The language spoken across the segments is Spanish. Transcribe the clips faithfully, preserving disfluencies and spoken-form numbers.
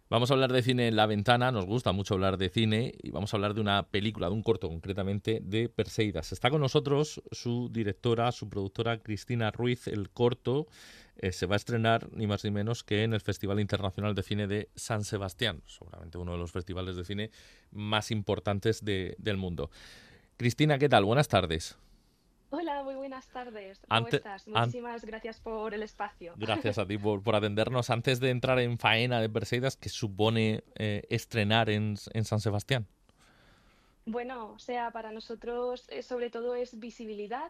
Vamos a hablar de cine en La Ventana, nos gusta mucho hablar de cine y vamos a hablar de una película, de un corto concretamente, de Perseidas. Está con nosotros su directora, su productora Cristina Ruiz. El corto eh, se va a estrenar ni más ni menos que en el Festival Internacional de Cine de San Sebastián, seguramente uno de los festivales de cine más importantes de, del mundo. Cristina, ¿qué tal? Buenas tardes. Hola, muy buenas tardes. ¿Cómo Ante, estás? an- Muchísimas gracias por el espacio. Gracias a ti por, por atendernos. Antes de entrar en faena de Perseidas, ¿qué supone eh, estrenar en, en San Sebastián? Bueno, o sea, para nosotros eh, sobre todo es visibilidad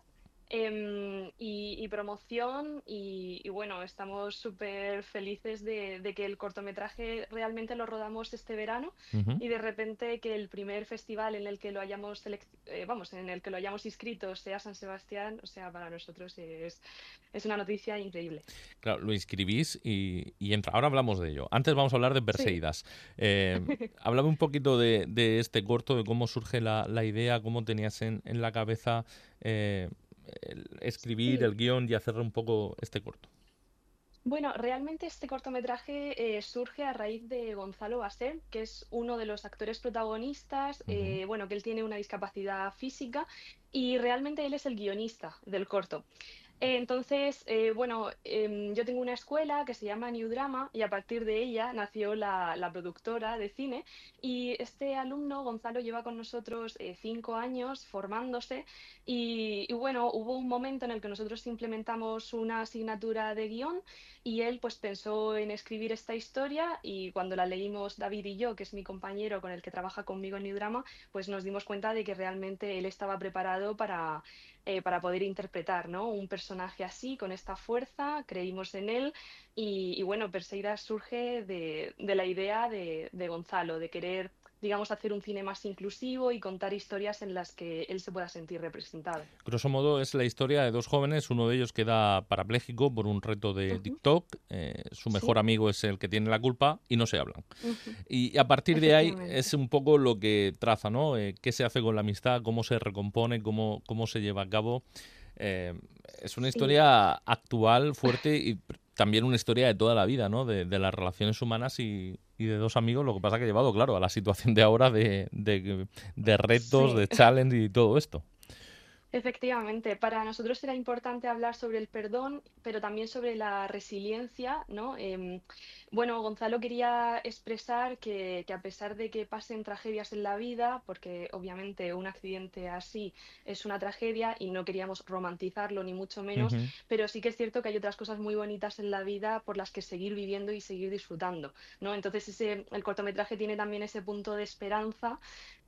em, y, y promoción y, y bueno, estamos súper felices de, de que el cortometraje realmente lo rodamos este verano Ujú. y de repente que el primer festival en el que lo hayamos selec- eh, vamos, en el que lo hayamos inscrito sea San Sebastián, o sea, para nosotros es, es una noticia increíble. Claro, lo inscribís y, y entra. Ahora hablamos de ello. Antes vamos a hablar de Sí. Perseidas. Eh, háblame un poquito de, de este corto, de cómo surge la, la idea, cómo tenías en, en la cabeza eh, el escribir el Sí, guión y hacer un poco este corto. bueno, realmente este cortometraje eh, surge a raíz de Gonzalo Basel, que es uno de los actores protagonistas, Ujú. eh, bueno, que él tiene una discapacidad física y realmente él es el guionista del corto. Eh, Entonces, eh, bueno, em, yo tengo una escuela que se llama New Drama y a partir de ella nació la, la productora de cine y este alumno, Gonzalo, lleva con nosotros eh, cinco años formándose y, y bueno, hubo un momento en el que nosotros implementamos una asignatura de guión y él pues pensó en escribir esta historia y cuando la leímos David y yo, que es mi compañero con el que trabaja conmigo en New Drama, pues nos dimos cuenta de que realmente él estaba preparado para eh, para poder interpretar, ¿no? Un personaje así, con esta fuerza, creímos en él y, y bueno, Perseida surge de, de la idea de, de Gonzalo, de querer, digamos, hacer un cine más inclusivo y contar historias en las que él se pueda sentir representado. Grosso modo es la historia de dos jóvenes, uno de ellos queda parapléjico por un reto de Ujú. TikTok, eh, su mejor Sí, amigo es el que tiene la culpa y no se hablan. ujú. Y a partir de ahí es Efectivamente. un poco lo que traza, ¿no? Eh, qué se hace con la amistad, cómo se recompone, cómo, cómo se lleva a cabo. Eh, es una Sí. historia actual, fuerte y pr- también una historia de toda la vida, ¿no? De, de las relaciones humanas y, y de dos amigos, lo que pasa que ha llevado, claro, a la situación de ahora de, de, de retos, Sí. de challenge y todo esto. Efectivamente, para nosotros era importante hablar sobre el perdón, pero también sobre la resiliencia, ¿no? Em, bueno, Gonzalo quería expresar que, que a pesar de que pasen tragedias en la vida, porque obviamente un accidente así es una tragedia y no queríamos romantizarlo ni mucho menos, Ujú. pero sí que es cierto que hay otras cosas muy bonitas en la vida por las que seguir viviendo y seguir disfrutando, ¿no? Entonces ese, el cortometraje tiene también ese punto de esperanza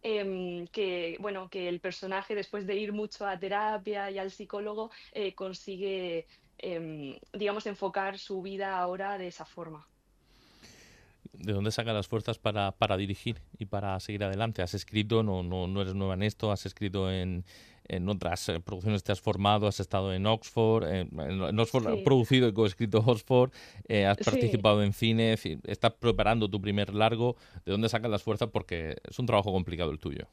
em, que, bueno, que el personaje, después de ir mucho a terapia y al psicólogo, eh, consigue, em, digamos, enfocar su vida ahora de esa forma. ¿De dónde sacas las fuerzas para, para dirigir y para seguir adelante? ¿Has escrito, no, no, no eres nueva en esto, has escrito en, en otras eh, producciones, te has formado, has estado en Oxford, eh, en, en Oxford, has Sí, producido y coescrito Oxford, eh, has sí. participado en cine, es decir, estás preparando tu primer largo. ¿De dónde sacas las fuerzas? Porque es un trabajo complicado el tuyo.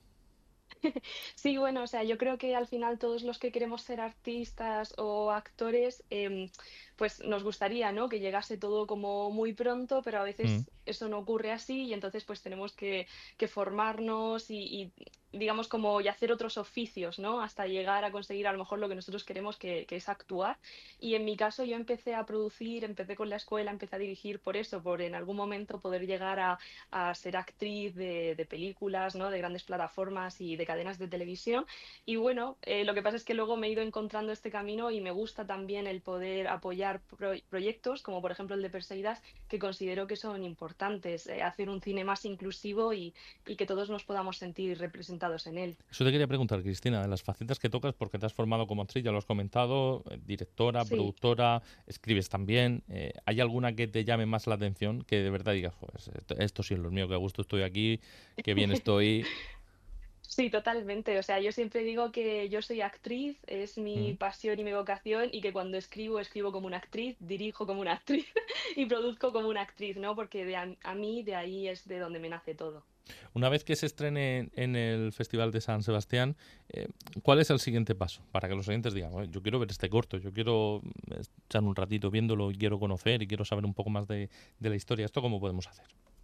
Sí, bueno, o sea, yo creo que al final todos los que queremos ser artistas o actores, em, pues nos gustaría, ¿no? Que llegase todo como muy pronto, pero a Mm. veces eso no ocurre así y entonces pues tenemos que, que formarnos y, y, digamos como y hacer otros oficios, ¿no? Hasta llegar a conseguir a lo mejor lo que nosotros queremos que, que es actuar. Y en mi caso yo empecé a producir, empecé con la escuela, empecé a dirigir por eso, por en algún momento poder llegar a a ser actriz de, de películas, ¿no? De grandes plataformas y de cadenas de televisión. Y bueno, eh, lo que pasa es que luego me he ido encontrando este camino y me gusta también el poder apoyar pro proyectos, como por ejemplo el de Perseidas, que considero que son importantes, eh, hacer un cine más inclusivo y, y que todos nos podamos sentir representados en él. Eso te quería preguntar, Cristina, de las facetas que tocas, porque te has formado como actriz, ya lo has comentado, eh, directora, Sí. productora, escribes también. Eh, ¿hay alguna que te llame más la atención, que de verdad digas, pues esto, esto sí es lo mío, que a gusto estoy aquí, que bien estoy? Sí, totalmente. O sea, yo siempre digo que yo soy actriz, es mi Mm. pasión y mi vocación, y que cuando escribo, escribo como una actriz, dirijo como una actriz y produzco como una actriz, ¿no? Porque de a, a mí de ahí es de donde me nace todo. Una vez que se estrene en el Festival de San Sebastián, eh, ¿cuál es el siguiente paso? Para que los oyentes digan, "Oye, yo quiero ver este corto, yo quiero mm, echar un ratito viéndolo y quiero conocer y quiero saber un poco más de, de la historia. ¿Esto cómo podemos hacer?"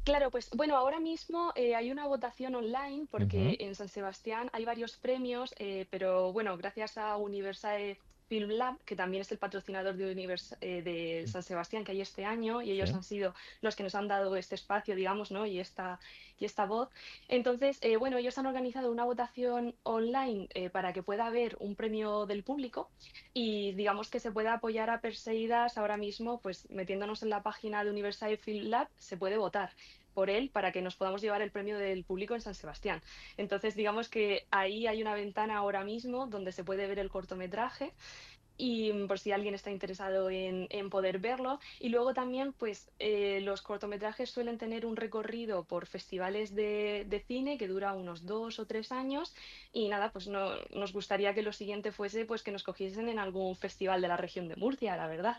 Claro, pues bueno, ahora mismo eh, hay una votación online porque Ujú, en San Sebastián hay varios premios, eh, pero bueno, gracias a Universal Film Lab, que también es el patrocinador de, Univers- eh, de San Sebastián que hay este año, y ellos sí. han sido los que nos han dado este espacio, digamos, ¿no? Y esta, y esta voz. Entonces, eh, bueno, ellos han organizado una votación online eh, para que pueda haber un premio del público y digamos que se puede apoyar a Perseidas ahora mismo, pues metiéndonos en la página de Universal Film Lab, se puede votar por él para que nos podamos llevar el premio del público en San Sebastián. Entonces, digamos que ahí hay una ventana ahora mismo donde se puede ver el cortometraje y mm, por si alguien está interesado en, en poder verlo. Y luego también, pues eh, los cortometrajes suelen tener un recorrido por festivales de, de cine que dura unos dos o tres años y nada, pues no, nos gustaría que lo siguiente fuese pues que nos cogiesen en algún festival de la región de Murcia, la verdad.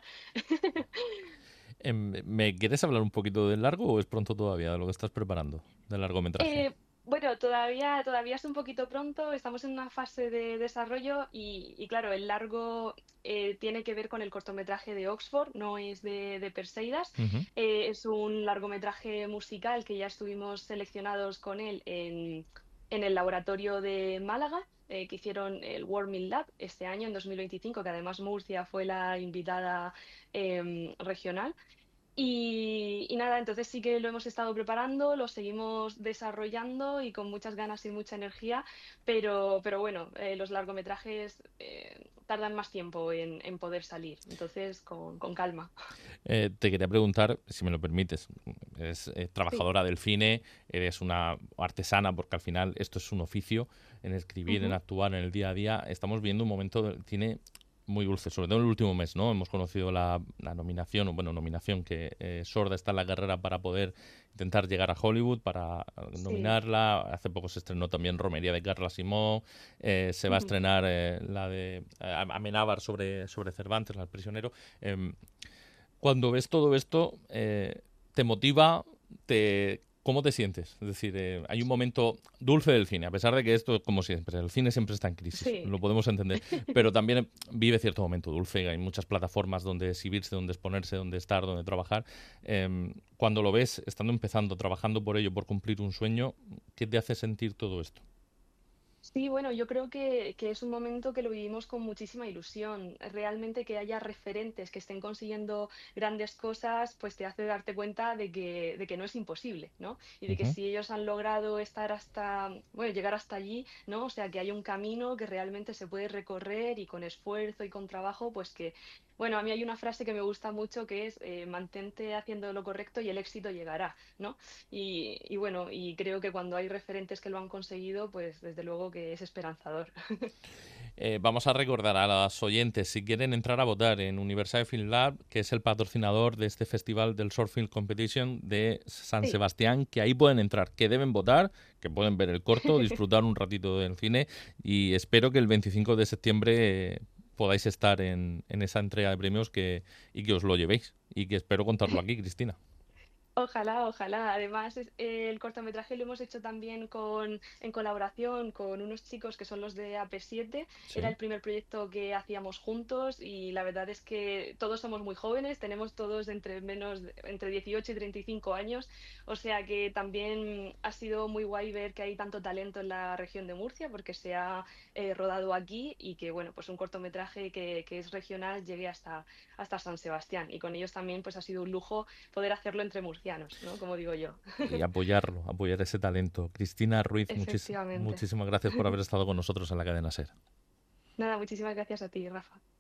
Em, ¿Me quieres hablar un poquito del largo o es pronto todavía de lo que estás preparando, del largometraje? Eh, bueno, todavía, todavía es un poquito pronto, estamos en una fase de desarrollo y, y claro, el largo eh, tiene que ver con el cortometraje de Oxford, no es de, de Perseidas. Ujú. Eh, es un largometraje musical que ya estuvimos seleccionados con él en, en el laboratorio de Málaga, eh, que hicieron el Warming Lab este año, en dos mil veinticinco, que además Murcia fue la invitada em, regional. Y, y nada, entonces sí que lo hemos estado preparando, lo seguimos desarrollando y con muchas ganas y mucha energía, pero, pero bueno, eh, los largometrajes eh, tardan más tiempo en, en poder salir, entonces con, con calma. Eh, te quería preguntar, si me lo permites, eres eh, Sí. trabajadora del cine, eres una artesana, porque al final esto es un oficio, en escribir, en Ujú. actuar, en el día a día. Estamos viendo un momento del cine muy dulce, sobre todo en el último mes, ¿no? Hemos conocido la, la nominación, o bueno, nominación que eh, Sorda está en la carrera para poder intentar llegar a Hollywood, para eh, Sí. nominarla. Hace poco se estrenó también Romería de Carla Simón, eh, se va a Ujú. estrenar eh, la de eh, Amenábar sobre, sobre Cervantes, la del prisionero. Em, cuando ves todo esto, eh, ¿te motiva? Te, ¿Cómo te sientes? Es decir, eh, hay un momento dulce del cine, a pesar de que esto, como siempre, el cine siempre está en crisis, Sí. lo podemos entender, pero también vive cierto momento dulce, hay muchas plataformas donde exhibirse, donde exponerse, donde estar, donde trabajar. Eh, cuando lo ves, estando empezando, trabajando por ello, por cumplir un sueño, ¿qué te hace sentir todo esto? Sí, bueno, yo creo que, que es un momento que lo vivimos con muchísima ilusión. Realmente que haya referentes que estén consiguiendo grandes cosas, pues te hace darte cuenta de que, de que no es imposible, ¿no? Y de que Ujú. si ellos han logrado estar hasta, bueno, llegar hasta allí, ¿no? O sea, que hay un camino que realmente se puede recorrer y con esfuerzo y con trabajo, pues que, bueno, a mí hay una frase que me gusta mucho que es eh, mantente haciendo lo correcto y el éxito llegará, ¿no? Y, y bueno, y creo que cuando hay referentes que lo han conseguido, pues desde luego que es esperanzador. Eh, vamos a recordar a los oyentes, si quieren entrar a votar en Universal Film Lab, que es el patrocinador de este festival del Short Film Competition de San Sí, Sebastián, que ahí pueden entrar, que deben votar, que pueden ver el corto, disfrutar un ratito del cine y espero que el veinticinco de septiembre eh, podáis estar en, en esa entrega de premios que, y que os lo llevéis y que espero contarlo aquí, Cristina. ojalá, ojalá. Además, es- eh, el cortometraje lo hemos hecho también con, en colaboración con unos chicos que son los de A P siete. Era Sí. el primer proyecto que hacíamos juntos y la verdad es que todos somos muy jóvenes, tenemos todos entre menos, de- entre dieciocho y treinta y cinco años. O sea que también ha sido muy guay ver que hay tanto talento en la región de Murcia porque se ha eh, rodado aquí y que, bueno, pues un cortometraje que, que es regional llegue hasta, hasta San Sebastián. Y con ellos también pues ha sido un lujo poder hacerlo entre murcianos, ¿no? Como digo yo. Y apoyarlo, apoyar ese talento. Cristina Ruiz, muchis- Efectivamente. muchísimas gracias por haber estado con nosotros en la cadena SER. Nada, muchísimas gracias a ti, Rafa.